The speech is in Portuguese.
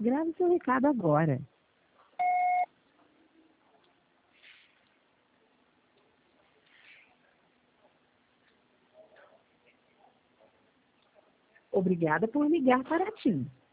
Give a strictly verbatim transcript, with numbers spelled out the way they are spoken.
Grave seu recado agora. Obrigada por ligar para a TIM.